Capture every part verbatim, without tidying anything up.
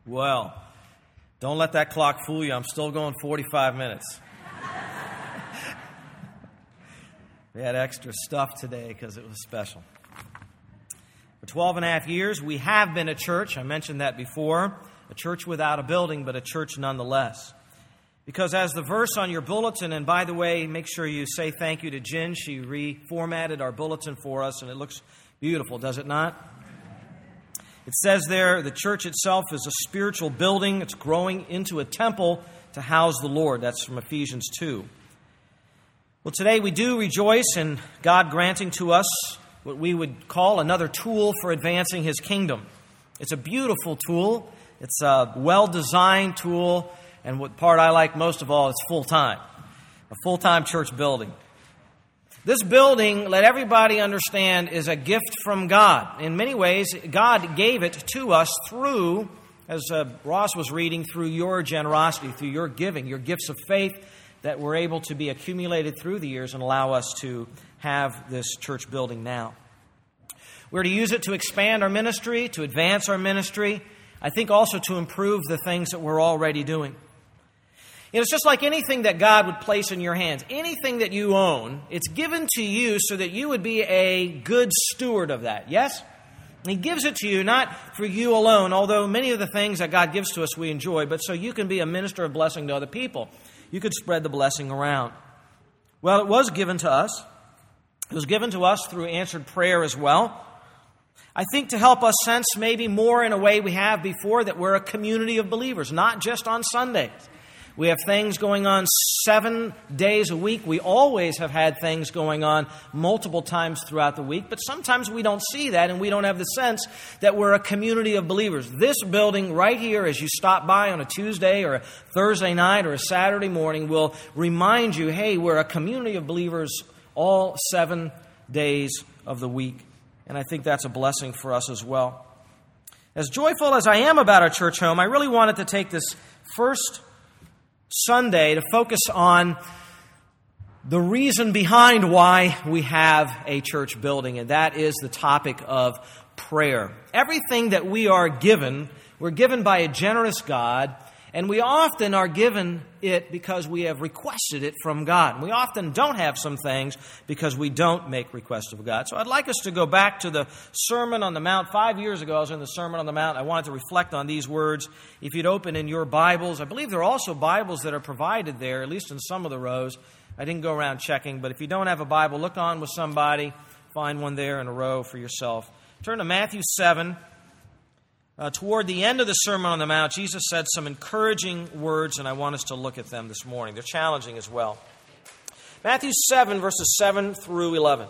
Well, don't let that clock fool you. I'm still going forty-five minutes. We had extra stuff today because it was special. For twelve and a half years, we have been a church. I mentioned that before. A church without a building, but a church nonetheless. Because as the verse on your bulletin, and by the way, make sure you say thank you to Jen. She reformatted our bulletin for us, and it looks beautiful, does it not? It says there, the church itself is a spiritual building. It's growing into a temple to house the Lord. That's from Ephesians two. Well, today we do rejoice in God granting to us what we would call another tool for advancing His kingdom. It's a beautiful tool. It's a well-designed tool. And what part I like most of all is full-time. A full-time church building. This building, let everybody understand, is a gift from God. In many ways, God gave it to us through, as uh, Ross was reading, through your generosity, through your giving, your gifts of faith that were able to be accumulated through the years and allow us to have this church building now. We're to use it to expand our ministry, to advance our ministry, I think also to improve the things that we're already doing. You know, it's just like anything that God would place in your hands. Anything that you own, it's given to you so that you would be a good steward of that. Yes? And He gives it to you not for you alone, although many of the things that God gives to us we enjoy, but so you can be a minister of blessing to other people. You could spread the blessing around. Well, it was given to us. It was given to us through answered prayer as well. I think to help us sense maybe more in a way we have before that we're a community of believers, not just on Sundays. We have things going on seven days a week. We always have had things going on multiple times throughout the week, but sometimes we don't see that and we don't have the sense that we're a community of believers. This building right here, as you stop by on a Tuesday or a Thursday night or a Saturday morning, will remind you, hey, we're a community of believers all seven days of the week. And I think that's a blessing for us as well. As joyful as I am about our church home, I really wanted to take this first Sunday to focus on the reason behind why we have a church building, and that is the topic of prayer. Everything that we are given, we're given by a generous God, and we often are given it because we have requested it from God. And we often don't have some things because we don't make requests of God. So I'd like us to go back to the Sermon on the Mount. Five years ago, I was in the Sermon on the Mount. I wanted to reflect on these words. If you'd open in your Bibles, I believe there are also Bibles that are provided there, at least in some of the rows. I didn't go around checking, but if you don't have a Bible, look on with somebody. Find one there in a row for yourself. Turn to Matthew seven. Uh, toward the end of the Sermon on the Mount, Jesus said some encouraging words, and I want us to look at them this morning. They're challenging as well. Matthew seven, verses seven through eleven.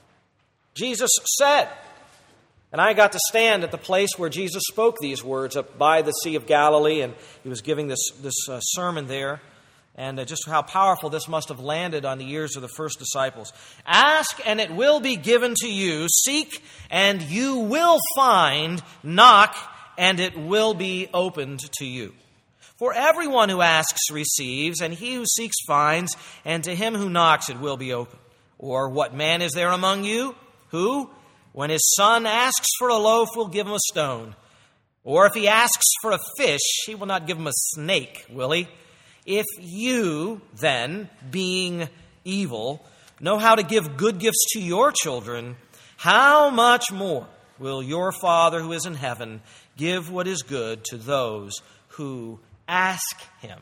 Jesus said, and I got to stand at the place where Jesus spoke these words up by the Sea of Galilee, and He was giving this, this uh, sermon there, and uh, just how powerful this must have landed on the ears of the first disciples. Ask, and it will be given to you. Seek, and you will find. Knock, and it will be opened to you. For everyone who asks receives, and he who seeks finds, and to him who knocks it will be opened. Or what man is there among you who, when his son asks for a loaf, will give him a stone? Or if he asks for a fish, he will not give him a snake, will he? If you, then, being evil, know how to give good gifts to your children, how much more will your Father who is in heaven give what is good to those who ask Him?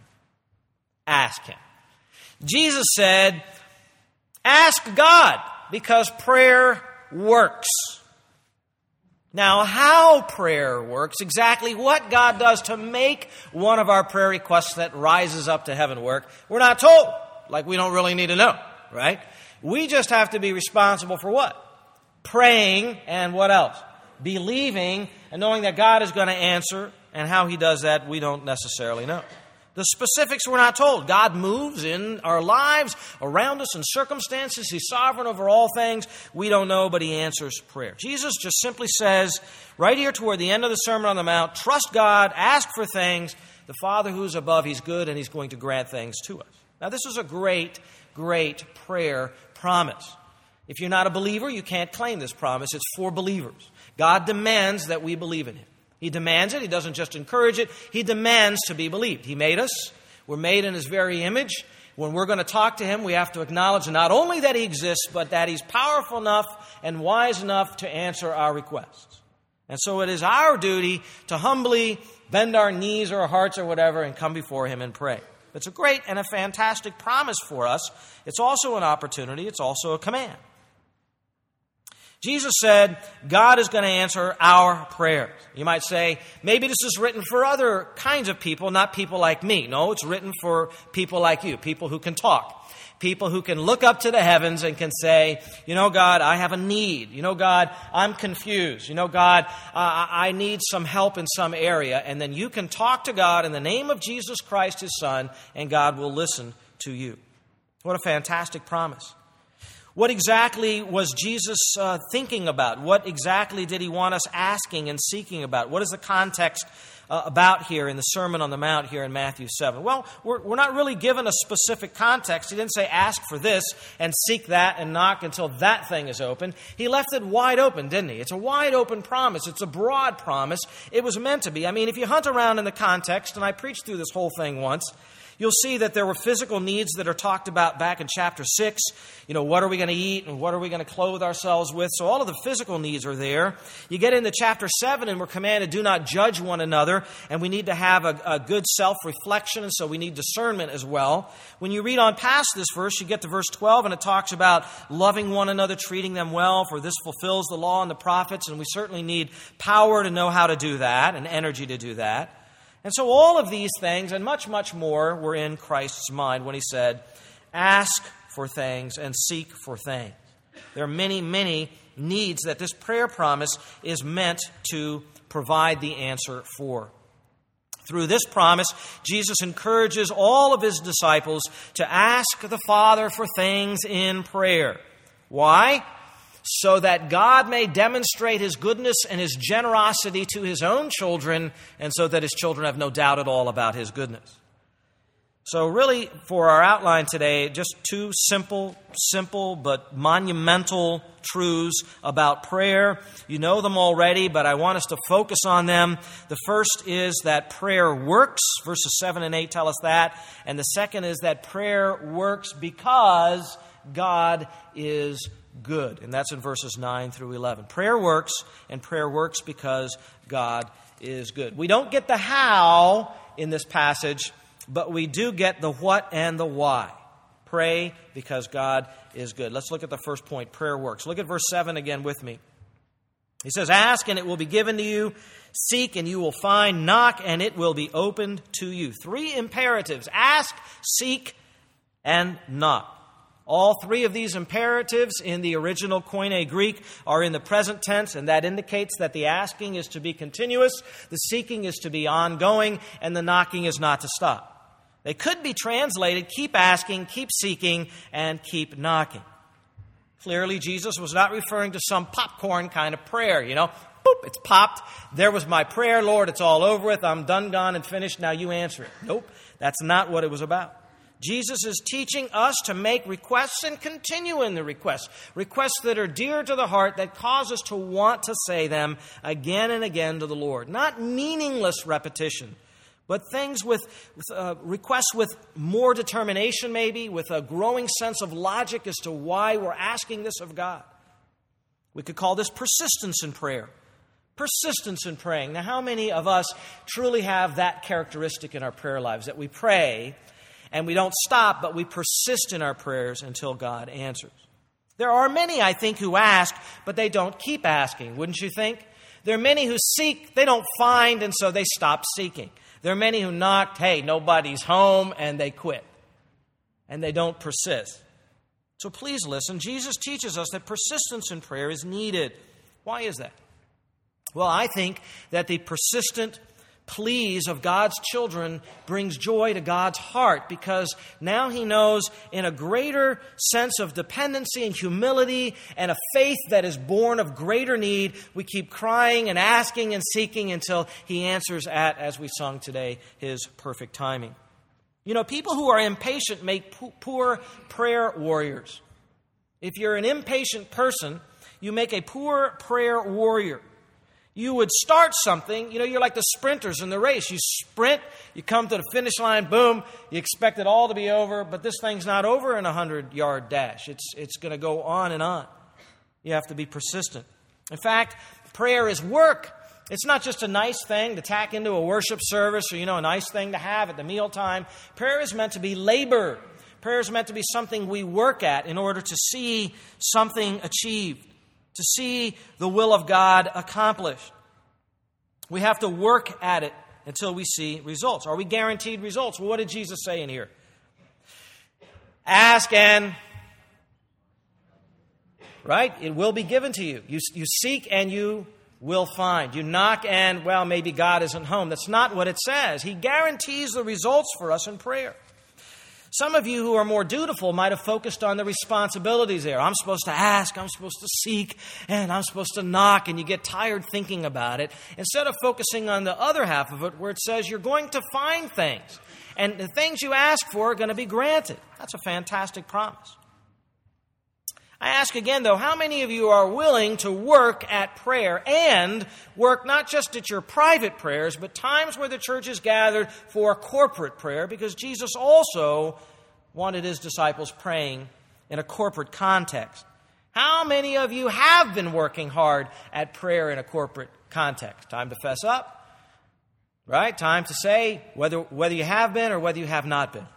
Ask Him. Jesus said, ask God, because prayer works. Now, how prayer works, exactly what God does to make one of our prayer requests that rises up to heaven work, we're not told. Like we don't really need to know, right? We just have to be responsible for what? Praying and what else? Believing and knowing that God is going to answer, and how He does that, we don't necessarily know. The specifics we're not told. God moves in our lives, around us in circumstances. He's sovereign over all things. We don't know, but He answers prayer. Jesus just simply says, right here toward the end of the Sermon on the Mount, trust God, ask for things. The Father who's above, He's good, and He's going to grant things to us. Now, this is a great, great prayer promise. If you're not a believer, you can't claim this promise. It's for believers. God demands that we believe in Him. He demands it. He doesn't just encourage it. He demands to be believed. He made us. We're made in His very image. When we're going to talk to Him, we have to acknowledge not only that He exists, but that He's powerful enough and wise enough to answer our requests. And so it is our duty to humbly bend our knees or our hearts or whatever and come before Him and pray. It's a great and a fantastic promise for us. It's also an opportunity. It's also a command. Jesus said, God is going to answer our prayers. You might say, maybe this is written for other kinds of people, not people like me. No, it's written for people like you, people who can talk. People who can look up to the heavens and can say, you know, God, I have a need. You know, God, I'm confused. You know, God, uh, I need some help in some area. And then you can talk to God in the name of Jesus Christ, His Son, and God will listen to you. What a fantastic promise. What exactly was Jesus uh, thinking about? What exactly did He want us asking and seeking about? What is the context uh, about here in the Sermon on the Mount here in Matthew seven? Well, we're, we're not really given a specific context. He didn't say ask for this and seek that and knock until that thing is open. He left it wide open, didn't He? It's a wide open promise. It's a broad promise. It was meant to be. I mean, if you hunt around in the context, and I preached through this whole thing once, you'll see that there were physical needs that are talked about back in chapter six. You know, what are we going to eat and what are we going to clothe ourselves with? So all of the physical needs are there. You get into chapter seven and we're commanded, do not judge one another. And we need to have a, a good self-reflection, and so we need discernment as well. When you read on past this verse, you get to verse twelve, and it talks about loving one another, treating them well, for this fulfills the law and the prophets. And we certainly need power to know how to do that and energy to do that. And so all of these things and much, much more were in Christ's mind when He said, ask for things and seek for things. There are many, many needs that this prayer promise is meant to provide the answer for. Through this promise, Jesus encourages all of His disciples to ask the Father for things in prayer. Why? So that God may demonstrate His goodness and His generosity to His own children, and so that His children have no doubt at all about His goodness. So really, for our outline today, just two simple, simple but monumental truths about prayer. You know them already, but I want us to focus on them. The first is that prayer works. Verses seven and eight tell us that. And the second is that prayer works because God is good. And that's in verses nine through eleven. Prayer works, and prayer works because God is good. We don't get the how in this passage, but we do get the what and the why. Pray because God is good. Let's look at the first point. Prayer works. Look at verse seven again with me. He says, ask and it will be given to you. Seek and you will find. Knock and it will be opened to you. Three imperatives. Ask, seek, and knock. All three of these imperatives in the original Koine Greek are in the present tense, and that indicates that the asking is to be continuous, the seeking is to be ongoing, and the knocking is not to stop. They could be translated, keep asking, keep seeking, and keep knocking. Clearly, Jesus was not referring to some popcorn kind of prayer, you know. Boop, it's popped. There was my prayer, Lord. It's all over with. I'm done, gone, and finished. Now you answer it. Nope, that's not what it was about. Jesus is teaching us to make requests and continue in the requests. Requests that are dear to the heart, that cause us to want to say them again and again to the Lord. Not meaningless repetition, but things with, with uh, requests with more determination maybe, with a growing sense of logic as to why we're asking this of God. We could call this persistence in prayer. Persistence in praying. Now, how many of us truly have that characteristic in our prayer lives, that we pray and we don't stop, but we persist in our prayers until God answers? There are many, I think, who ask, but they don't keep asking, wouldn't you think? There are many who seek, they don't find, and so they stop seeking. There are many who knock, hey, nobody's home, and they quit. And they don't persist. So please listen. Jesus teaches us that persistence in prayer is needed. Why is that? Well, I think that the persistent pleas of God's children brings joy to God's heart, because now He knows in a greater sense of dependency and humility and a faith that is born of greater need, we keep crying and asking and seeking until He answers at, as we sung today, His perfect timing. You know, people who are impatient make poor prayer warriors. If you're an impatient person, you make a poor prayer warrior. You would start something, you know, you're like the sprinters in the race. You sprint, you come to the finish line, boom, you expect it all to be over, but this thing's not over in a hundred-yard dash. It's, it's going to go on and on. You have to be persistent. In fact, prayer is work. It's not just a nice thing to tack into a worship service or, you know, a nice thing to have at the mealtime. Prayer is meant to be labor. Prayer is meant to be something we work at in order to see something achieved, to see the will of God accomplished. We have to work at it until we see results. Are we guaranteed results? Well, what did Jesus say in here? Ask and, right? It will be given to you. You, you seek and you will find. You knock and, well, maybe God isn't home. That's not what it says. He guarantees the results for us in prayer. Some of you who are more dutiful might have focused on the responsibilities there. I'm supposed to ask, I'm supposed to seek, and I'm supposed to knock, and you get tired thinking about it, instead of focusing on the other half of it where it says you're going to find things, and the things you ask for are going to be granted. That's a fantastic promise. I ask again, though, how many of you are willing to work at prayer and work not just at your private prayers, but times where the church is gathered for corporate prayer, because Jesus also wanted his disciples praying in a corporate context. How many of you have been working hard at prayer in a corporate context? Time to fess up, right? Time to say whether, whether you have been or whether you have not been.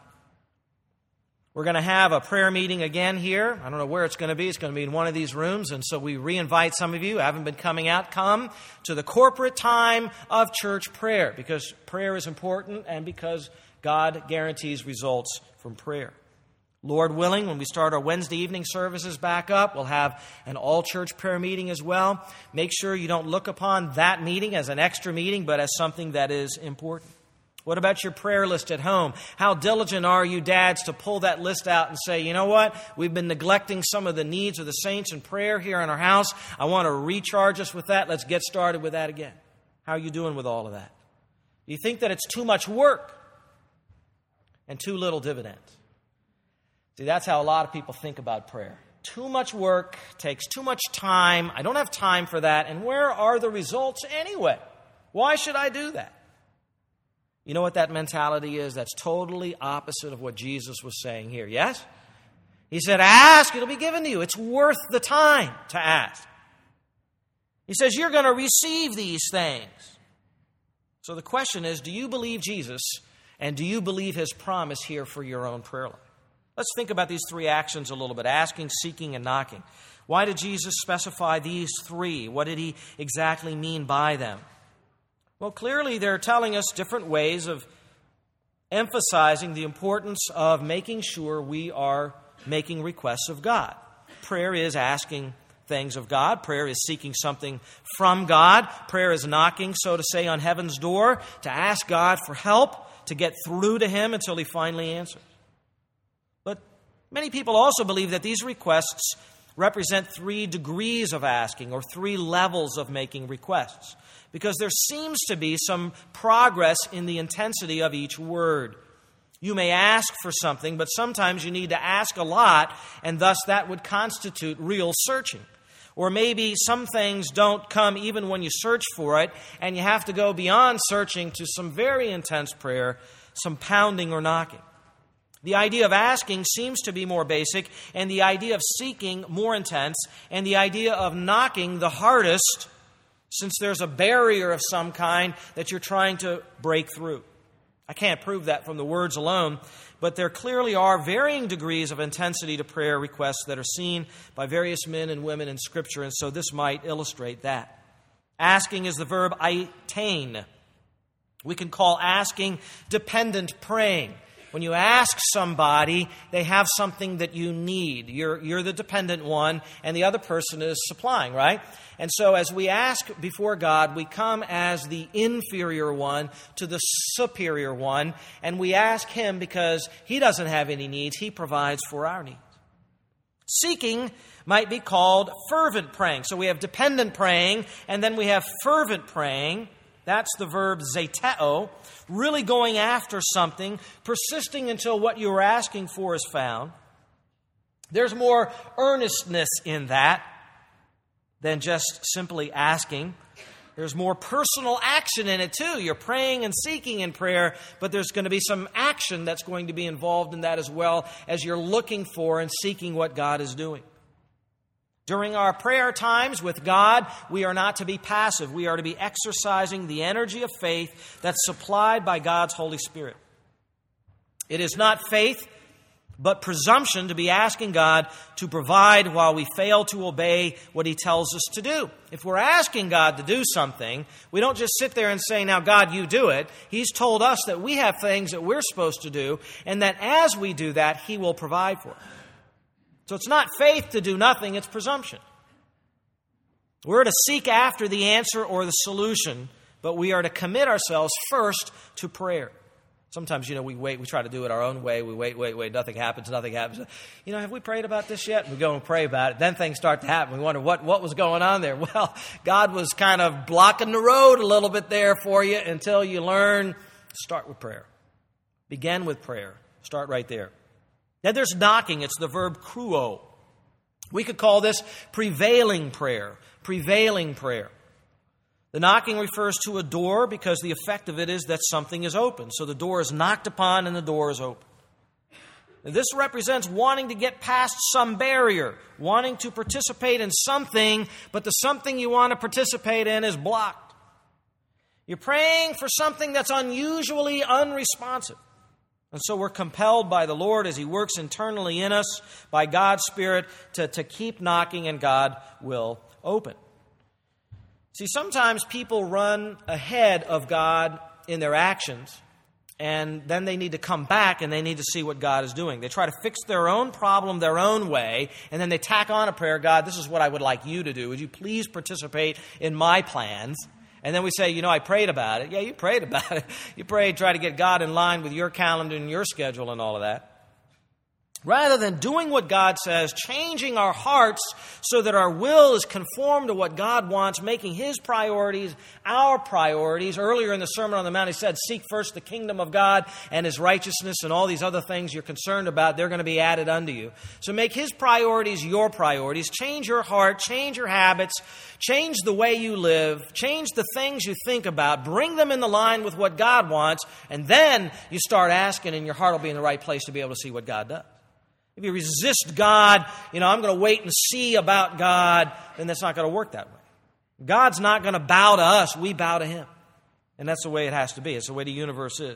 We're going to have a prayer meeting again here. I don't know where it's going to be. It's going to be in one of these rooms. And so we re-invite some of you who haven't been coming out. Come to the corporate time of church prayer, because prayer is important and because God guarantees results from prayer. Lord willing, when we start our Wednesday evening services back up, we'll have an all-church prayer meeting as well. Make sure you don't look upon that meeting as an extra meeting, but as something that is important. What about your prayer list at home? How diligent are you, dads, to pull that list out and say, you know what? We've been neglecting some of the needs of the saints in prayer here in our house. I want to recharge us with that. Let's get started with that again. How are you doing with all of that? Do you think that it's too much work and too little dividends? See, that's how a lot of people think about prayer. Too much work, takes too much time. I don't have time for that. And where are the results anyway? Why should I do that? You know what that mentality is? That's totally opposite of what Jesus was saying here. Yes? He said, ask, it'll be given to you. It's worth the time to ask. He says, you're going to receive these things. So the question is, do you believe Jesus and do you believe his promise here for your own prayer life? Let's think about these three actions a little bit: asking, seeking, and knocking. Why did Jesus specify these three? What did he exactly mean by them? Well, clearly they're telling us different ways of emphasizing the importance of making sure we are making requests of God. Prayer is asking things of God. Prayer is seeking something from God. Prayer is knocking, so to say, on heaven's door to ask God for help, to get through to him until he finally answers. But many people also believe that these requests represent three degrees of asking, or three levels of making requests, because there seems to be some progress in the intensity of each word. You may ask for something, but sometimes you need to ask a lot, and thus that would constitute real searching. Or maybe some things don't come even when you search for it, and you have to go beyond searching to some very intense prayer, some pounding or knocking. The idea of asking seems to be more basic, and the idea of seeking more intense, and the idea of knocking the hardest, since there's a barrier of some kind that you're trying to break through. I can't prove that from the words alone, but there clearly are varying degrees of intensity to prayer requests that are seen by various men and women in Scripture, and so this might illustrate that. Asking is the verb aitain. We can call asking dependent praying. When you ask somebody, they have something that you need. You're, you're the dependent one, and the other person is supplying, right? And so as we ask before God, we come as the inferior one to the superior one, and we ask him because he doesn't have any needs. He provides for our needs. Seeking might be called fervent praying. So we have dependent praying, and then we have fervent praying. That's the verb zeteo, really going after something, persisting until what you were asking for is found. There's more earnestness in that than just simply asking. There's more personal action in it too. You're praying and seeking in prayer, but there's going to be some action that's going to be involved in that as well as you're looking for and seeking what God is doing. During our prayer times with God, we are not to be passive. We are to be exercising the energy of faith that's supplied by God's Holy Spirit. It is not faith, but presumption to be asking God to provide while we fail to obey what He tells us to do. If we're asking God to do something, we don't just sit there and say, now God, you do it. He's told us that we have things that we're supposed to do, and that as we do that, He will provide for us. So it's not faith to do nothing, it's presumption. We're to seek after the answer or the solution, but we are to commit ourselves first to prayer. Sometimes, you know, we wait, we try to do it our own way. We wait, wait, wait, nothing happens, nothing happens. You know, have we prayed about this yet? We go and pray about it. Then things start to happen. We wonder what, what was going on there. Well, God was kind of blocking the road a little bit there for you until you learn. Start with prayer. Begin with prayer. Start right there. Then there's knocking. It's the verb kruo. We could call this prevailing prayer. Prevailing prayer. The knocking refers to a door because the effect of it is that something is open. So the door is knocked upon and the door is open. Now, this represents wanting to get past some barrier, wanting to participate in something, but the something you want to participate in is blocked. You're praying for something that's unusually unresponsive. And so we're compelled by the Lord as He works internally in us, by God's Spirit, to, to keep knocking, and God will open. See, sometimes people run ahead of God in their actions, and then they need to come back and they need to see what God is doing. They try to fix their own problem their own way, and then they tack on a prayer, God, this is what I would like you to do. Would you please participate in my plans? And then we say, you know, I prayed about it. Yeah, you prayed about it. You prayed, try to get God in line with your calendar and your schedule and all of that. Rather than doing what God says, changing our hearts so that our will is conformed to what God wants, making His priorities our priorities. Earlier in the Sermon on the Mount, He said, seek first the kingdom of God and His righteousness, and all these other things you're concerned about, they're going to be added unto you. So make His priorities your priorities. Change your heart, change your habits, change the way you live, change the things you think about, bring them in the line with what God wants, and then you start asking, and your heart will be in the right place to be able to see what God does. If you resist God, you know, I'm going to wait and see about God, then that's not going to work that way. God's not going to bow to us. We bow to Him. And that's the way it has to be. It's the way the universe is.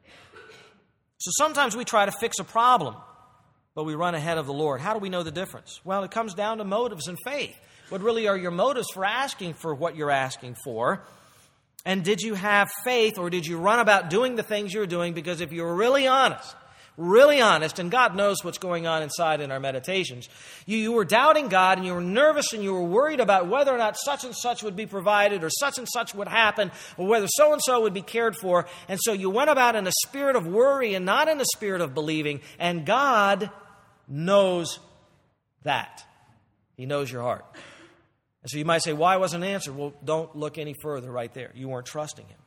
So sometimes we try to fix a problem, but we run ahead of the Lord. How do we know the difference? Well, it comes down to motives and faith. What really are your motives for asking for what you're asking for? And did you have faith, or did you run about doing the things you're doing? Because if you're really honest, really honest, and God knows what's going on inside in our meditations. You, you were doubting God, and you were nervous, and you were worried about whether or not such and such would be provided, or such and such would happen, or whether so-and-so would be cared for. And so you went about in a spirit of worry and not in a spirit of believing. And God knows that. He knows your heart. And so you might say, why wasn't it answered? Well, don't look any further right there. You weren't trusting Him.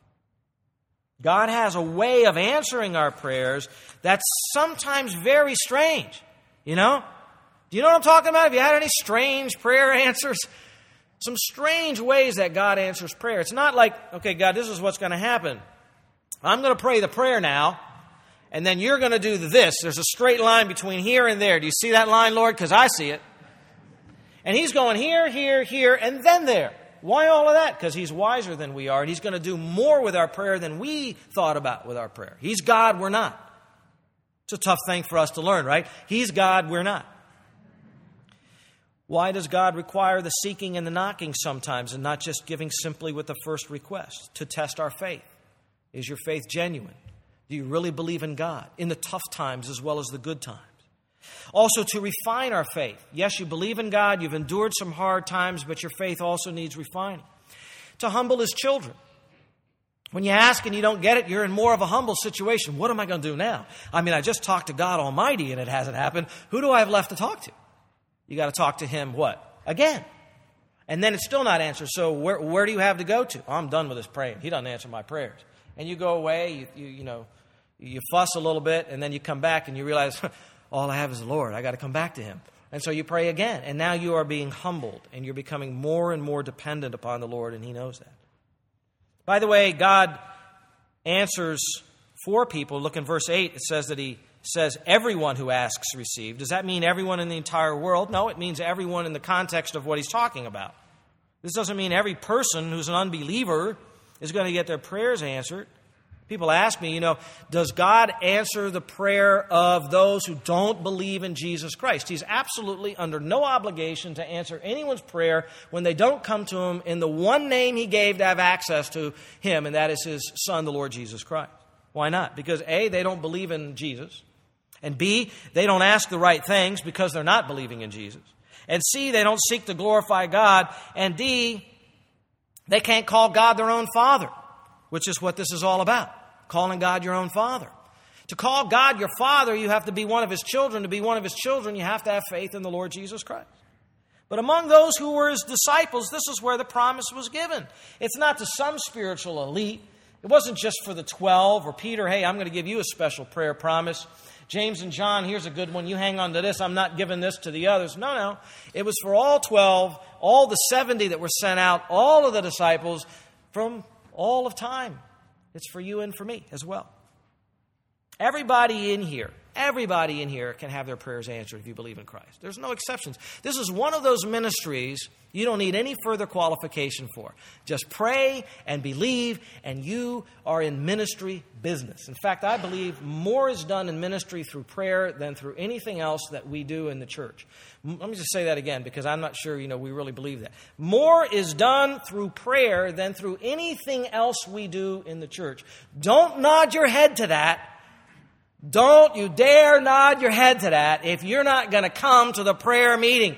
God has a way of answering our prayers that's sometimes very strange. You know? Do you know what I'm talking about? Have you had any strange prayer answers? Some strange ways that God answers prayer. It's not like, okay, God, this is what's going to happen. I'm going to pray the prayer now, and then you're going to do this. There's a straight line between here and there. Do you see that line, Lord? Because I see it. And He's going here, here, here, and then there. Why all of that? Because He's wiser than we are, and He's going to do more with our prayer than we thought about with our prayer. He's God, we're not. It's a tough thing for us to learn, right? He's God, we're not. Why does God require the seeking and the knocking sometimes, and not just giving simply with the first request? To test our faith. Is your faith genuine? Do you really believe in God in the tough times as well as the good times? Also, to refine our faith. Yes, you believe in God, you've endured some hard times, but your faith also needs refining. To humble His children. When you ask and you don't get it, you're in more of a humble situation. What am I going to do now? I mean, I just talked to God Almighty and it hasn't happened. Who do I have left to talk to? You got to talk to Him what? Again. And then it's still not answered. So where, where do you have to go to? Oh, I'm done with this praying. He doesn't answer my prayers. And you go away, you, you, you know, you fuss a little bit, and then you come back and you realize, all I have is the Lord. I got to come back to Him. And so you pray again. And now you are being humbled, and you're becoming more and more dependent upon the Lord, and He knows that. By the way, God answers for people. Look in verse eight. It says that he says everyone who asks receives. Does that mean everyone in the entire world? No, it means everyone in the context of what he's talking about. This doesn't mean every person who's an unbeliever is going to get their prayers answered. People ask me, you know, does God answer the prayer of those who don't believe in Jesus Christ? He's absolutely under no obligation to answer anyone's prayer when they don't come to him in the one name he gave to have access to him, and that is his Son, the Lord Jesus Christ. Why not? Because A, they don't believe in Jesus, and B, they don't ask the right things because they're not believing in Jesus, and C, they don't seek to glorify God, and D, they can't call God their own Father, which is what this is all about. Calling God your own Father. To call God your Father, you have to be one of His children. To be one of His children, you have to have faith in the Lord Jesus Christ. But among those who were His disciples, this is where the promise was given. It's not to some spiritual elite. It wasn't just for the twelve or Peter, hey, I'm going to give you a special prayer promise. James and John, here's a good one. You hang on to this. I'm not giving this to the others. No, no. It was for all twelve, all the seventy that were sent out, all of the disciples from all of time. It's for you and for me as well. Everybody in here, everybody in here can have their prayers answered if you believe in Christ. There's no exceptions. This is one of those ministries you don't need any further qualification for. Just pray and believe, and you are in ministry business. In fact, I believe more is done in ministry through prayer than through anything else that we do in the church. Let me just say that again, because I'm not sure, you know, we really believe that. More is done through prayer than through anything else we do in the church. Don't nod your head to that. Don't you dare nod your head to that if you're not going to come to the prayer meetings.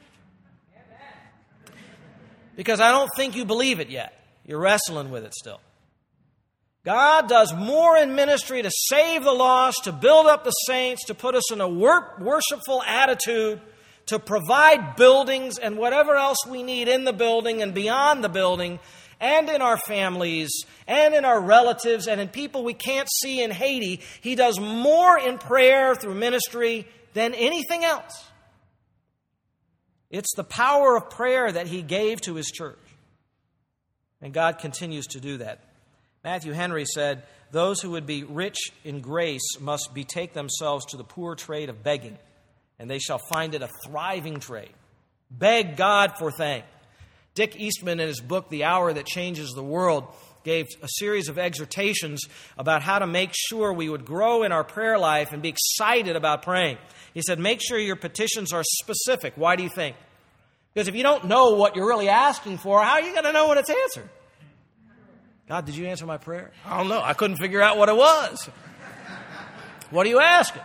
Because I don't think you believe it yet. You're wrestling with it still. God does more in ministry to save the lost, to build up the saints, to put us in a wor- worshipful attitude, to provide buildings and whatever else we need in the building and beyond the building, and in our families, and in our relatives, and in people we can't see in Haiti. He does more in prayer through ministry than anything else. It's the power of prayer that He gave to His church. And God continues to do that. Matthew Henry said, those who would be rich in grace must betake themselves to the poor trade of begging, and they shall find it a thriving trade. Beg God for things. Dick Eastman, in his book, The Hour That Changes the World, gave a series of exhortations about how to make sure we would grow in our prayer life and be excited about praying. He said, make sure your petitions are specific. Why do you think? Because if you don't know what you're really asking for, how are you going to know when it's answered? God, did you answer my prayer? I don't know. I couldn't figure out what it was. What are you asking?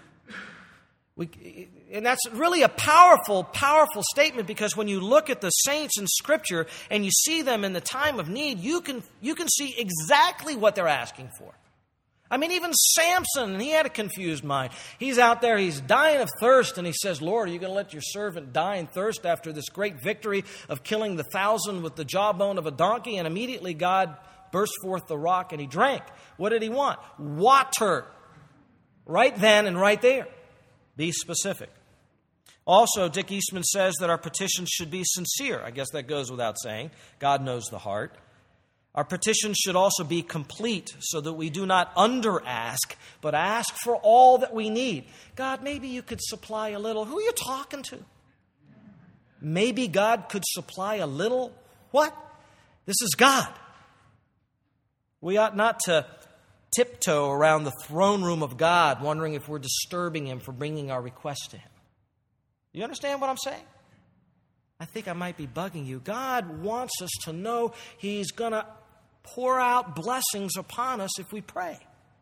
We, and that's really a powerful, powerful statement, because when you look at the saints in Scripture and you see them in the time of need, you can, you can see exactly what they're asking for. I mean, even Samson, he had a confused mind. He's out there, he's dying of thirst, and he says, Lord, are you going to let your servant die in thirst after this great victory of killing the thousand with the jawbone of a donkey? And immediately God burst forth the rock and he drank. What did he want? Water. Right then and right there. Be specific. Also, Dick Eastman says that our petitions should be sincere. I guess that goes without saying. God knows the heart. Our petitions should also be complete, so that we do not under-ask, but ask for all that we need. God, maybe you could supply a little. Who are you talking to? Maybe God could supply a little. What? This is God. We ought not to tiptoe around the throne room of God, wondering if we're disturbing Him for bringing our request to Him. You understand what I'm saying? I think I might be bugging you. God wants us to know He's going to pour out blessings upon us if we pray.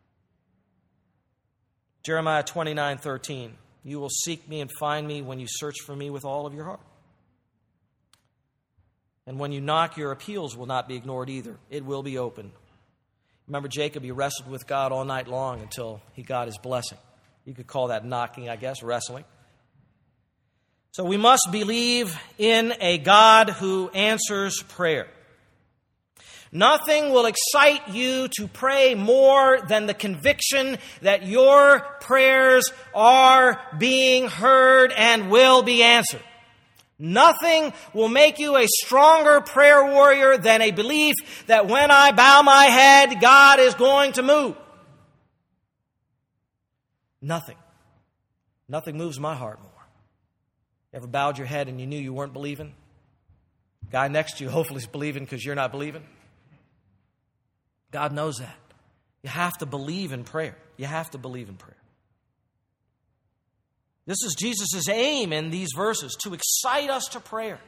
Jeremiah twenty-nine thirteen. You will seek me and find me when you search for me with all of your heart. And when you knock, your appeals will not be ignored either. It will be open. Remember Jacob, he wrestled with God all night long until he got his blessing. You could call that knocking, I guess, wrestling. So we must believe in a God who answers prayer. Nothing will excite you to pray more than the conviction that your prayers are being heard and will be answered. Nothing will make you a stronger prayer warrior than a belief that when I bow my head, God is going to move. Nothing. Nothing moves my heart more. You ever bowed your head and you knew you weren't believing? Guy next to you hopefully is believing because you're not believing. God knows that. You have to believe in prayer. You have to believe in prayer. This is Jesus' aim in these verses, to excite us to prayer.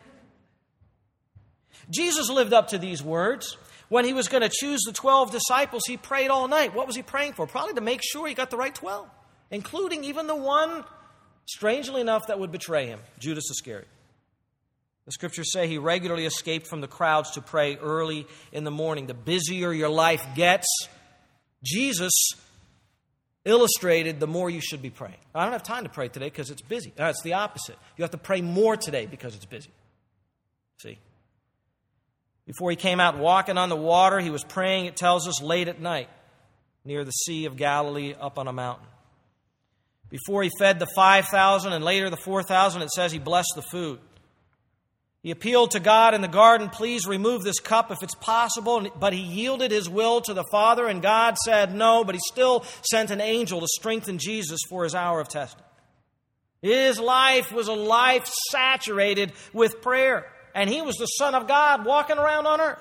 Jesus lived up to these words. When he was going to choose the twelve disciples, he prayed all night. What was he praying for? Probably to make sure he got the right twelve, including even the one, strangely enough, that would betray him, Judas Iscariot. The scriptures say he regularly escaped from the crowds to pray early in the morning. The busier your life gets, Jesus illustrated the more you should be praying. I don't have time to pray today because it's busy. No, it's the opposite. You have to pray more today because it's busy. See? Before he came out walking on the water, he was praying, it tells us, late at night near the Sea of Galilee up on a mountain. Before he fed the five thousand and later the four thousand, it says he blessed the food. He appealed to God in the garden, please remove this cup if it's possible, but he yielded his will to the Father, and God said no, but he still sent an angel to strengthen Jesus for his hour of testing. His life was a life saturated with prayer, and he was the Son of God walking around on earth.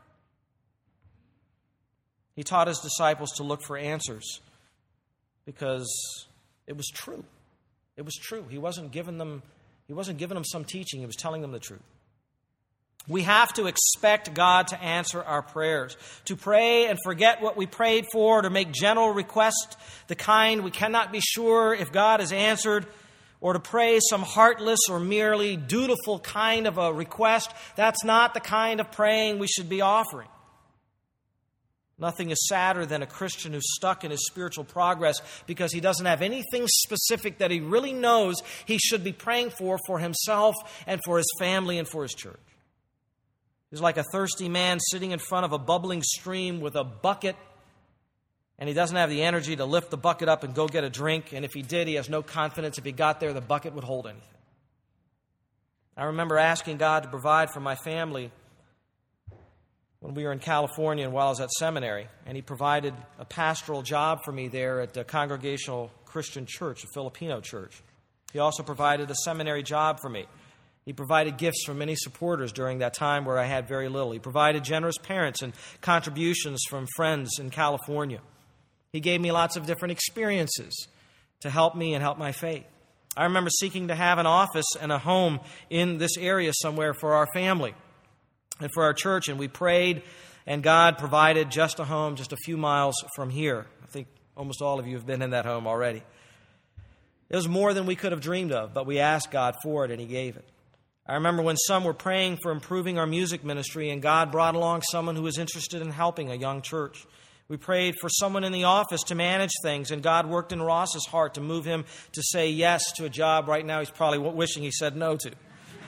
He taught his disciples to look for answers because it was true. It was true. He wasn't giving them He wasn't giving them some teaching. He was telling them the truth. We have to expect God to answer our prayers. To pray and forget what we prayed for, to make general requests, the kind we cannot be sure if God has answered, or to pray some heartless or merely dutiful kind of a request, that's not the kind of praying we should be offering. Nothing is sadder than a Christian who's stuck in his spiritual progress because he doesn't have anything specific that he really knows he should be praying for, for himself and for his family and for his church. He's like a thirsty man sitting in front of a bubbling stream with a bucket, and he doesn't have the energy to lift the bucket up and go get a drink, and if he did, he has no confidence if he got there the bucket would hold anything. I remember asking God to provide for my family when we were in California and while I was at seminary, and he provided a pastoral job for me there at the Congregational Christian Church, a Filipino church. He also provided a seminary job for me. He provided gifts from many supporters during that time where I had very little. He provided generous parents and contributions from friends in California. He gave me lots of different experiences to help me and help my faith. I remember seeking to have an office and a home in this area somewhere for our family and for our church, and we prayed, and God provided just a home just a few miles from here. I think almost all of you have been in that home already. It was more than we could have dreamed of, but we asked God for it, and He gave it. I remember when some were praying for improving our music ministry, and God brought along someone who was interested in helping a young church. We prayed for someone in the office to manage things, and God worked in Ross's heart to move him to say yes to a job right now he's probably wishing he said no to.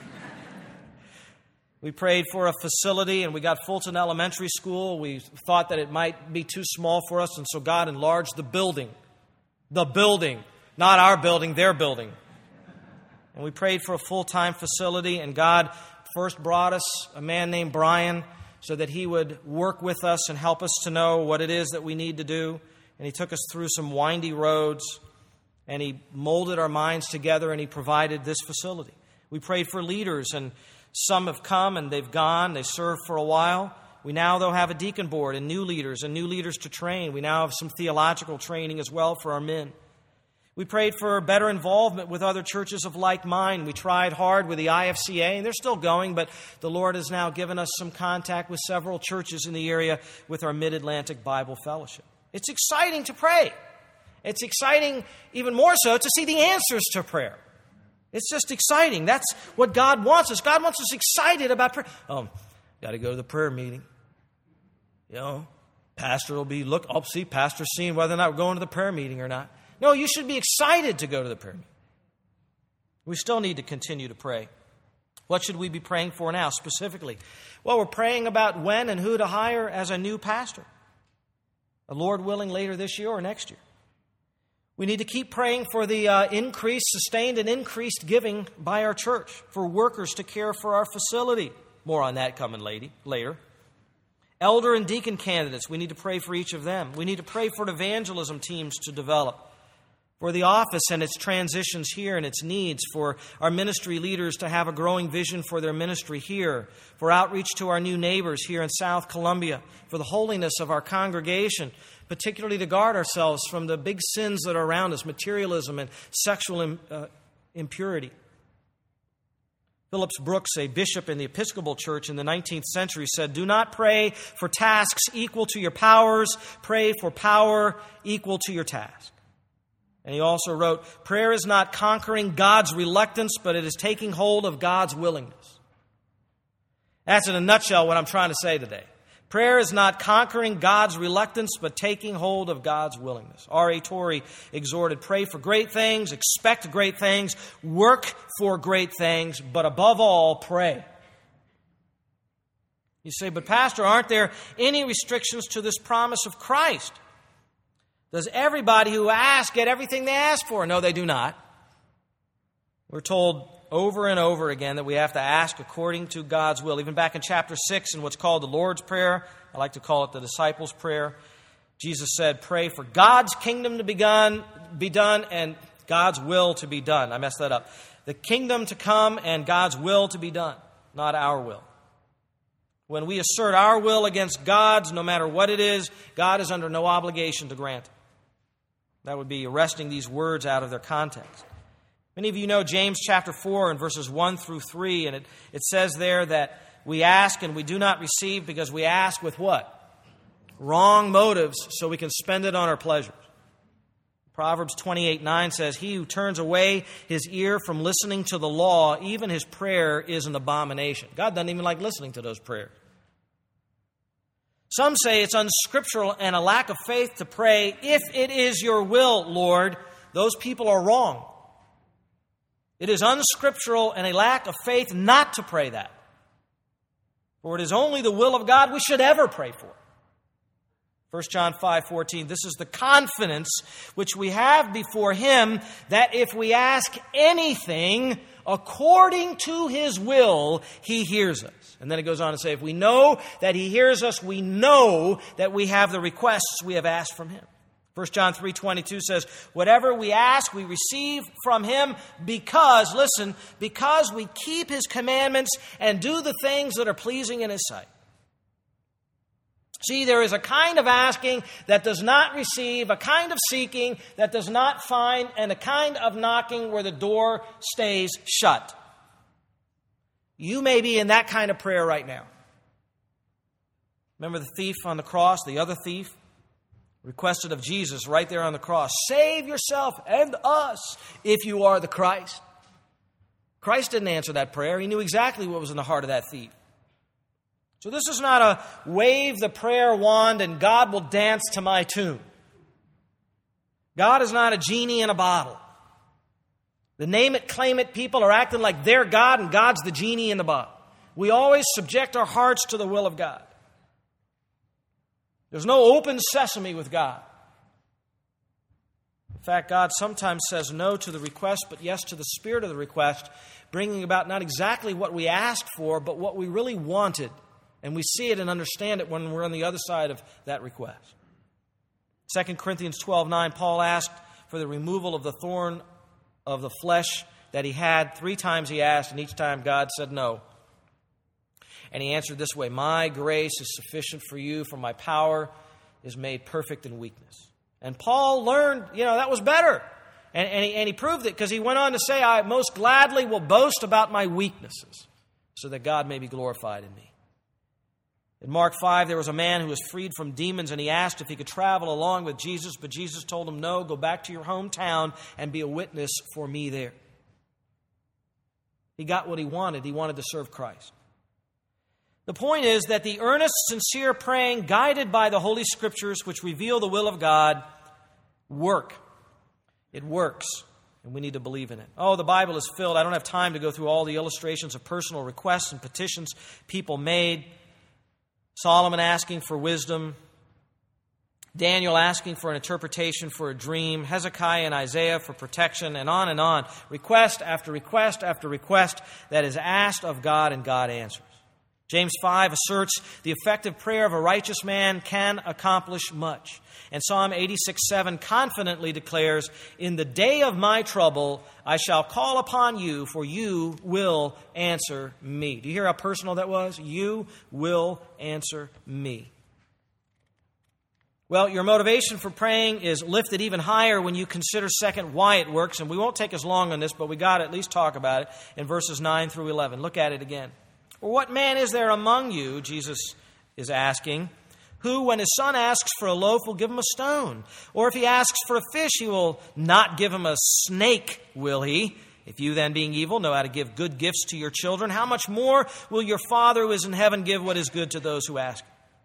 We prayed for a facility, and we got Fulton Elementary School. We thought that it might be too small for us, and so God enlarged the building. The building. Not our building, their building. And we prayed for a full-time facility, and God first brought us a man named Brian so that he would work with us and help us to know what it is that we need to do. And he took us through some windy roads, and he molded our minds together, and he provided this facility. We prayed for leaders, and some have come and they've gone. They served for a while. We now, though, have a deacon board and new leaders and new leaders to train. We now have some theological training as well for our men. We prayed for better involvement with other churches of like mind. We tried hard with the I F C A, and they're still going, but the Lord has now given us some contact with several churches in the area with our Mid-Atlantic Bible Fellowship. It's exciting to pray. It's exciting even more so to see the answers to prayer. It's just exciting. That's what God wants us. God wants us excited about prayer. Oh, got to go to the prayer meeting. You know, pastor will be, look, I'll see, pastor's seeing whether or not we're going to the prayer meeting or not. No, you should be excited to go to the prayer meeting. We still need to continue to pray. What should we be praying for now specifically? Well, we're praying about when and who to hire as a new pastor. Lord willing, later this year or next year. We need to keep praying for the uh, increased, sustained and increased giving by our church, for workers to care for our facility. More on that coming lady, later. Elder and deacon candidates, we need to pray for each of them. We need to pray for evangelism teams to develop, for the office and its transitions here and its needs, for our ministry leaders to have a growing vision for their ministry here, for outreach to our new neighbors here in South Columbia, for the holiness of our congregation, particularly to guard ourselves from the big sins that are around us, materialism and sexual uh, impurity. Phillips Brooks, a bishop in the Episcopal Church in the nineteenth century, said, "Do not pray for tasks equal to your powers, pray for power equal to your task." And he also wrote, "Prayer is not conquering God's reluctance, but it is taking hold of God's willingness." That's in a nutshell what I'm trying to say today. Prayer is not conquering God's reluctance, but taking hold of God's willingness. R A Torrey exhorted, "Pray for great things, expect great things, work for great things, but above all, pray." You say, "But Pastor, aren't there any restrictions to this promise of Christ? Does everybody who asks get everything they ask for?" No, they do not. We're told over and over again that we have to ask according to God's will. Even back in chapter six in what's called the Lord's Prayer, I like to call it the disciples' prayer, Jesus said, "Pray for God's kingdom to be done, be done and God's will to be done." I messed that up. The kingdom to come and God's will to be done, not our will. When we assert our will against God's, no matter what it is, God is under no obligation to grant it. That would be wresting these words out of their context. Many of you know James chapter four and verses one through three, and it, it says there that we ask and we do not receive because we ask with what? Wrong motives, so we can spend it on our pleasures. Proverbs twenty-eight nine says, "He who turns away his ear from listening to the law, even his prayer is an abomination." God doesn't even like listening to those prayers. Some say it's unscriptural and a lack of faith to pray, "If it is your will, Lord." Those people are wrong. It is unscriptural and a lack of faith not to pray that. For it is only the will of God we should ever pray for. First John five fourteen, "This is the confidence which we have before Him, that if we ask anything according to His will, He hears us." And then it goes on to say, if we know that He hears us, we know that we have the requests we have asked from Him. First John three twenty-two says, "Whatever we ask, we receive from Him because," listen, "because we keep His commandments and do the things that are pleasing in His sight." See, there is a kind of asking that does not receive, a kind of seeking that does not find, and a kind of knocking where the door stays shut. You may be in that kind of prayer right now. Remember the thief on the cross, the other thief? Requested of Jesus right there on the cross, "Save yourself and us if you are the Christ." Christ didn't answer that prayer. He knew exactly what was in the heart of that thief. So this is not a wave the prayer wand and God will dance to my tune. God is not a genie in a bottle. The name it, claim it people are acting like they're God and God's the genie in the bottle. We always subject our hearts to the will of God. There's no open sesame with God. In fact, God sometimes says no to the request, but yes to the spirit of the request, bringing about not exactly what we asked for, but what we really wanted. And we see it and understand it when we're on the other side of that request. Second Corinthians twelve nine, Paul asked for the removal of the thorn of the flesh that he had. Three times he asked, and each time God said no. And he answered this way, "My grace is sufficient for you, for my power is made perfect in weakness." And Paul learned, you know, that was better. And, and, he, and he proved it because he went on to say, "I most gladly will boast about my weaknesses, so that God may be glorified in me." In Mark five, there was a man who was freed from demons, and he asked if he could travel along with Jesus, but Jesus told him, "No, go back to your hometown and be a witness for me there." He got what he wanted. He wanted to serve Christ. The point is that the earnest, sincere praying, guided by the Holy Scriptures, which reveal the will of God, work. It works, and we need to believe in it. Oh, the Bible is filled. I don't have time to go through all the illustrations of personal requests and petitions people made. Solomon asking for wisdom. Daniel asking for an interpretation for a dream, Hezekiah and Isaiah for protection, and on and on. Request after request after request that is asked of God, and God answers. James five asserts the effective prayer of a righteous man can accomplish much. And Psalm eighty-six seven confidently declares, "In the day of my trouble, I shall call upon you, for you will answer me." Do you hear how personal that was? You will answer me. Well, your motivation for praying is lifted even higher when you consider, second, why it works. And we won't take as long on this, but we got to at least talk about it in verses nine through eleven. Look at it again. "Or what man is there among you," Jesus is asking, "who, when his son asks for a loaf, will give him a stone? Or if he asks for a fish, he will not give him a snake, will he? If you then, being evil, know how to give good gifts to your children, how much more will your Father who is in heaven give what is good to those who ask?"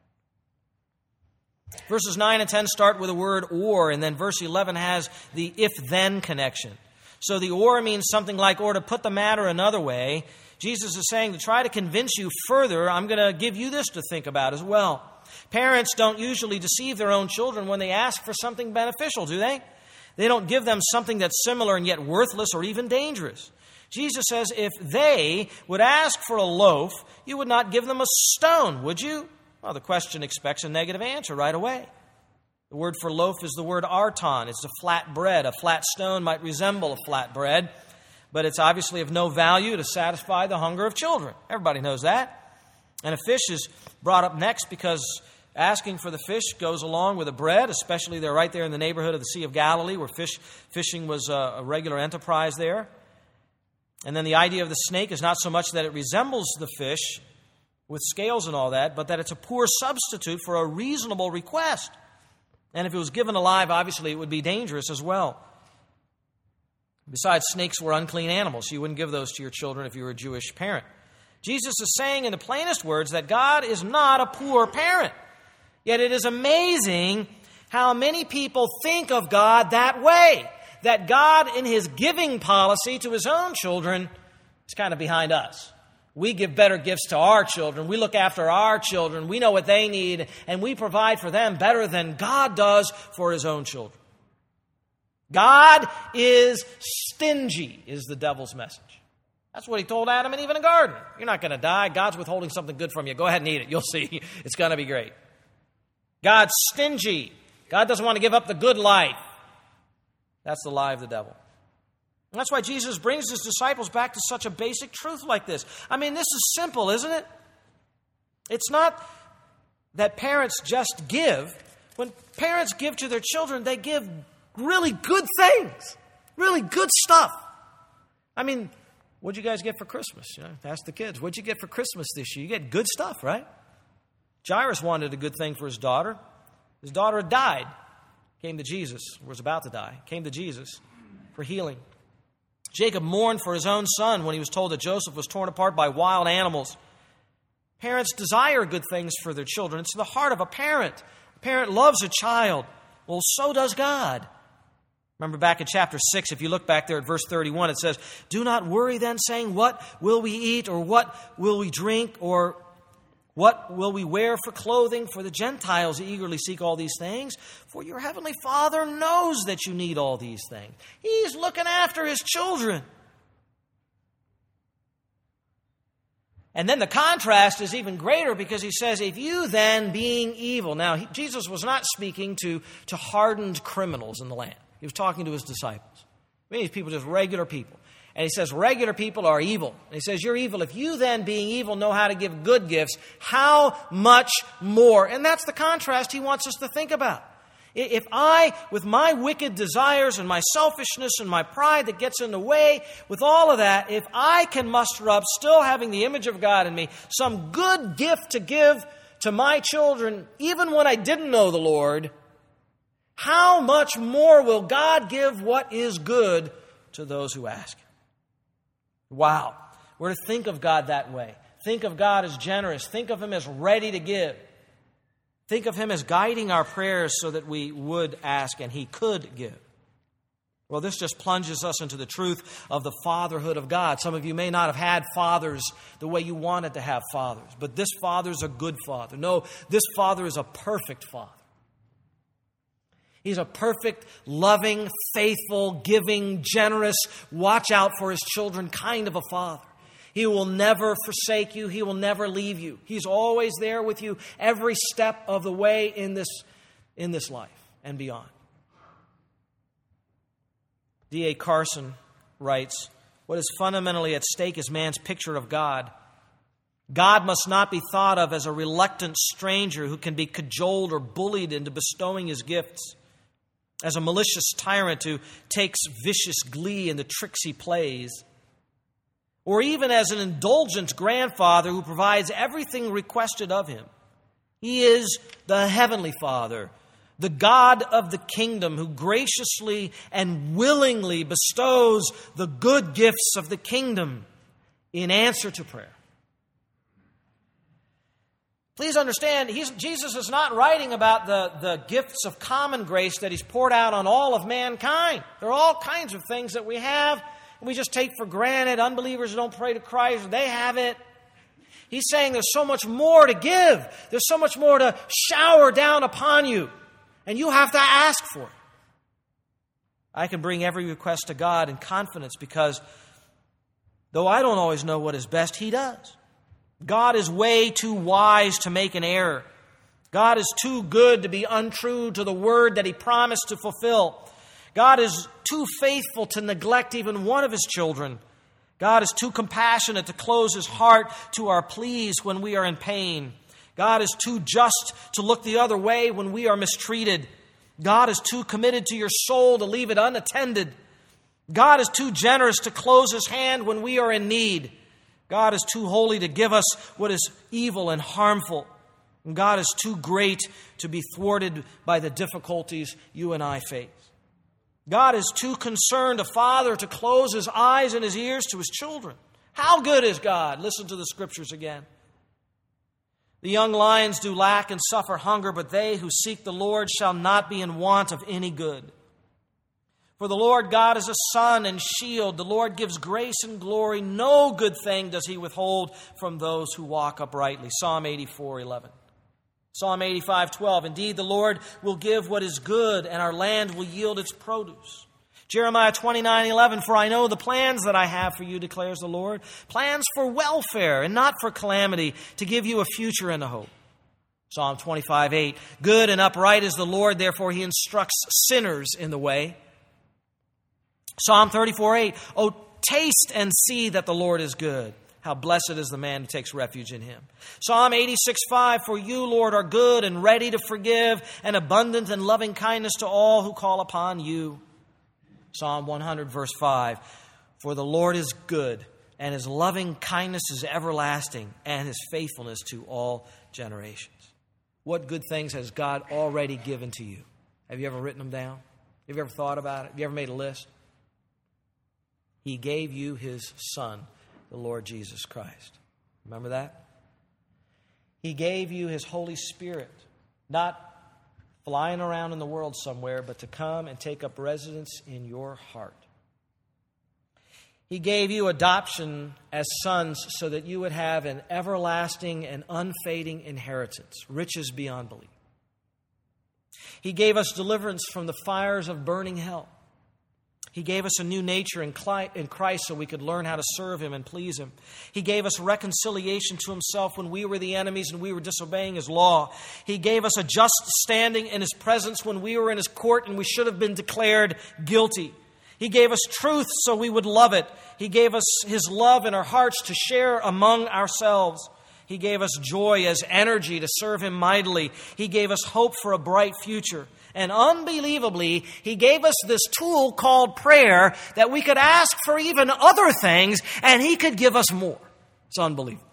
Verses nine and ten start with the word "or," and then verse eleven has the if-then connection. So the "or" means something like, or to put the matter another way. Jesus is saying, to try to convince you further, I'm going to give you this to think about as well. Parents don't usually deceive their own children when they ask for something beneficial, do they? They don't give them something that's similar and yet worthless or even dangerous. Jesus says, if they would ask for a loaf, you would not give them a stone, would you? Well, the question expects a negative answer right away. The word for loaf is the word arton. It's a flat bread. A flat stone might resemble a flat bread, but it's obviously of no value to satisfy the hunger of children. Everybody knows that. And a fish is brought up next because asking for the fish goes along with the bread, especially they're right there in the neighborhood of the Sea of Galilee where fish fishing was a, a regular enterprise there. And then the idea of the snake is not so much that it resembles the fish with scales and all that, but that it's a poor substitute for a reasonable request. And if it was given alive, obviously it would be dangerous as well. Besides, snakes were unclean animals. You wouldn't give those to your children if you were a Jewish parent. Jesus is saying in the plainest words that God is not a poor parent. Yet it is amazing how many people think of God that way. That God, in His giving policy to His own children, is kind of behind us. We give better gifts to our children. We look after our children. We know what they need, and we provide for them better than God does for His own children. God is stingy, is the devil's message. That's what he told Adam and Eve in the garden. You're not going to die. God's withholding something good from you. Go ahead and eat it. You'll see. It's going to be great. God's stingy. God doesn't want to give up the good life. That's the lie of the devil. And that's why Jesus brings His disciples back to such a basic truth like this. I mean, this is simple, isn't it? It's not that parents just give. When parents give to their children, they give really good things. Really good stuff. I mean, what'd you guys get for Christmas? You know, ask the kids. What'd you get for Christmas this year? You get good stuff, right? Jairus wanted a good thing for his daughter. His daughter had died. Came to Jesus, was about to die. Came to Jesus for healing. Jacob mourned for his own son when he was told that Joseph was torn apart by wild animals. Parents desire good things for their children. It's the heart of a parent. A parent loves a child. Well, so does God. Remember back in chapter six, if you look back there at verse thirty-one, it says, "Do not worry then, saying, what will we eat, or what will we drink, or what will we wear for clothing? For the Gentiles eagerly seek all these things. For your heavenly Father knows that you need all these things." He's looking after His children. And then the contrast is even greater because He says, if you then being evil. Now, he, Jesus was not speaking to, to hardened criminals in the land. He was talking to His disciples. I mean, these people are just regular people. And He says, regular people are evil. And He says, you're evil. If you then, being evil, know how to give good gifts, how much more? And that's the contrast He wants us to think about. If I, with my wicked desires and my selfishness and my pride that gets in the way, with all of that, if I can muster up, still having the image of God in me, some good gift to give to my children, even when I didn't know the Lord, how much more will God give what is good to those who ask? Wow. We're to think of God that way. Think of God as generous. Think of Him as ready to give. Think of Him as guiding our prayers so that we would ask and He could give. Well, this just plunges us into the truth of the fatherhood of God. Some of you may not have had fathers the way you wanted to have fathers, but this Father is a good Father. No, this Father is a perfect Father. He's a perfect, loving, faithful, giving, generous, watch out for his children kind of a father. He will never forsake you. He will never leave you. He's always there with you every step of the way in this, in this life and beyond. D A Carson writes, what is fundamentally at stake is man's picture of God. God must not be thought of as a reluctant stranger who can be cajoled or bullied into bestowing his gifts, as a malicious tyrant who takes vicious glee in the tricks he plays, or even as an indulgent grandfather who provides everything requested of him. He is the Heavenly Father, the God of the kingdom, who graciously and willingly bestows the good gifts of the kingdom in answer to prayer. Please understand, he's, Jesus is not writing about the, the gifts of common grace that he's poured out on all of mankind. There are all kinds of things that we have, and we just take for granted. Unbelievers don't pray to Christ, they have it. He's saying there's so much more to give. There's so much more to shower down upon you, and you have to ask for it. I can bring every request to God in confidence because though I don't always know what is best, he does. God is way too wise to make an error. God is too good to be untrue to the word that he promised to fulfill. God is too faithful to neglect even one of his children. God is too compassionate to close his heart to our pleas when we are in pain. God is too just to look the other way when we are mistreated. God is too committed to your soul to leave it unattended. God is too generous to close his hand when we are in need. God is too holy to give us what is evil and harmful. And God is too great to be thwarted by the difficulties you and I face. God is too concerned a father to close his eyes and his ears to his children. How good is God? Listen to the scriptures again. The young lions do lack and suffer hunger, but they who seek the Lord shall not be in want of any good. For the Lord God is a sun and shield. The Lord gives grace and glory. No good thing does he withhold from those who walk uprightly. Psalm eighty-four eleven. Psalm eighty-five twelve. Indeed, the Lord will give what is good, and our land will yield its produce. Jeremiah twenty-nine eleven. For I know the plans that I have for you, declares the Lord. Plans for welfare and not for calamity, to give you a future and a hope. Psalm twenty-five eight. Good and upright is the Lord, therefore he instructs sinners in the way. Psalm thirty-four eight, oh, taste and see that the Lord is good. How blessed is the man who takes refuge in him. Psalm eighty-six five, for you, Lord, are good and ready to forgive and abundant in loving kindness to all who call upon you. Psalm one hundred verse five, for the Lord is good and his loving kindness is everlasting and his faithfulness to all generations. What good things has God already given to you? Have you ever written them down? Have you ever thought about it? Have you ever made a list? He gave you his Son, the Lord Jesus Christ. Remember that? He gave you his Holy Spirit, not flying around in the world somewhere, but to come and take up residence in your heart. He gave you adoption as sons so that you would have an everlasting and unfading inheritance, riches beyond belief. He gave us deliverance from the fires of burning hell. He gave us a new nature in Christ so we could learn how to serve him and please him. He gave us reconciliation to himself when we were the enemies and we were disobeying his law. He gave us a just standing in his presence when we were in his court and we should have been declared guilty. He gave us truth so we would love it. He gave us his love in our hearts to share among ourselves. He gave us joy as energy to serve him mightily. He gave us hope for a bright future. And unbelievably, he gave us this tool called prayer that we could ask for even other things and he could give us more. It's unbelievable.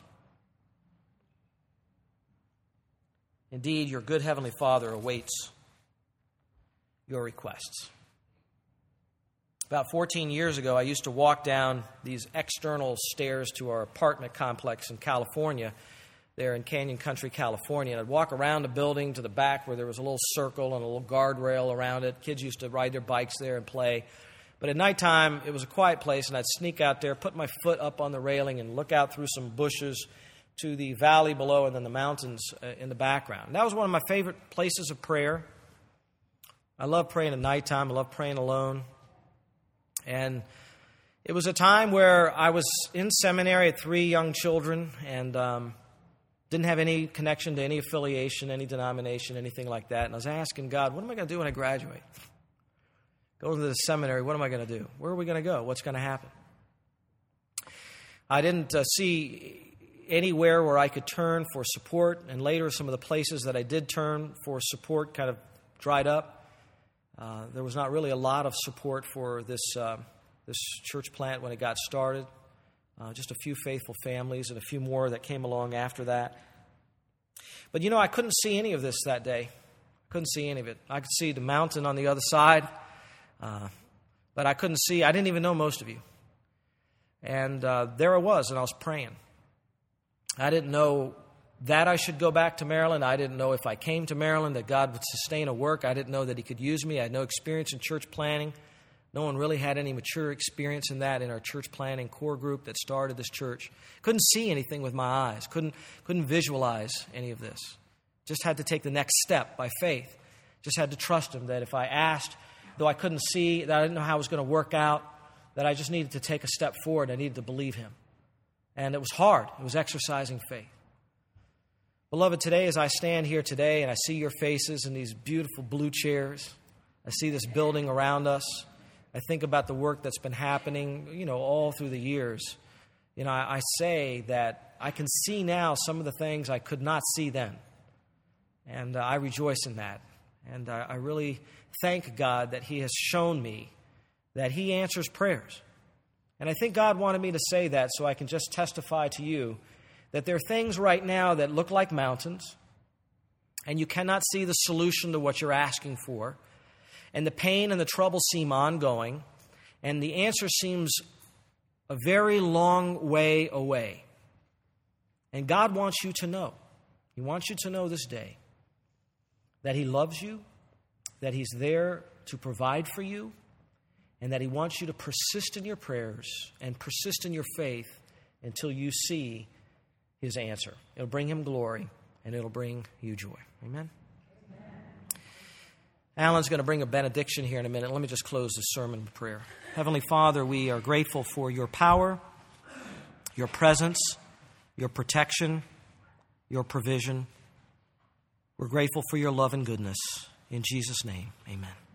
Indeed, your good Heavenly Father awaits your requests. About fourteen years ago, I used to walk down these external stairs to our apartment complex in California, there in Canyon Country, California. And I'd walk around the building to the back where there was a little circle and a little guardrail around it. Kids used to ride their bikes there and play. But at nighttime, it was a quiet place, and I'd sneak out there, put my foot up on the railing, and look out through some bushes to the valley below and then the mountains in the background. And that was one of my favorite places of prayer. I love praying at nighttime. I love praying alone. And it was a time where I was in seminary, had three young children, and um, didn't have any connection to any affiliation, any denomination, anything like that. And I was asking God, what am I going to do when I graduate? Go to the seminary, what am I going to do? Where are we going to go? What's going to happen? I didn't uh, see anywhere where I could turn for support, and later some of the places that I did turn for support kind of dried up. Uh, there was not really a lot of support for this uh, this church plant when it got started. Uh, just a few faithful families and a few more that came along after that. But, you know, I couldn't see any of this that day. Couldn't see any of it. I could see the mountain on the other side, uh, but I couldn't see. I didn't even know most of you. And uh, there I was, and I was praying. I didn't know that I should go back to Maryland. I didn't know if I came to Maryland that God would sustain a work. I didn't know that He could use me. I had no experience in church planning. No one really had any mature experience in that in our church planning core group that started this church. Couldn't see anything with my eyes. Couldn't, couldn't visualize any of this. Just had to take the next step by faith. Just had to trust Him that if I asked, though I couldn't see, that I didn't know how it was going to work out, that I just needed to take a step forward. I needed to believe Him. And it was hard. It was exercising faith. Beloved, today as I stand here today and I see your faces in these beautiful blue chairs, I see this building around us, I think about the work that's been happening, you know, all through the years. You know, I, I say that I can see now some of the things I could not see then. And uh, I rejoice in that. And uh, I really thank God that He has shown me that He answers prayers. And I think God wanted me to say that so I can just testify to you that there are things right now that look like mountains, and you cannot see the solution to what you're asking for, and the pain and the trouble seem ongoing, and the answer seems a very long way away. And God wants you to know, He wants you to know this day that He loves you, that He's there to provide for you, and that He wants you to persist in your prayers and persist in your faith until you see His answer. It'll bring Him glory, and it'll bring you joy. Amen? Amen. Alan's going to bring a benediction here in a minute. Let me just close this sermon with prayer. Heavenly Father, we are grateful for your power, your presence, your protection, your provision. We're grateful for your love and goodness. In Jesus' name, amen.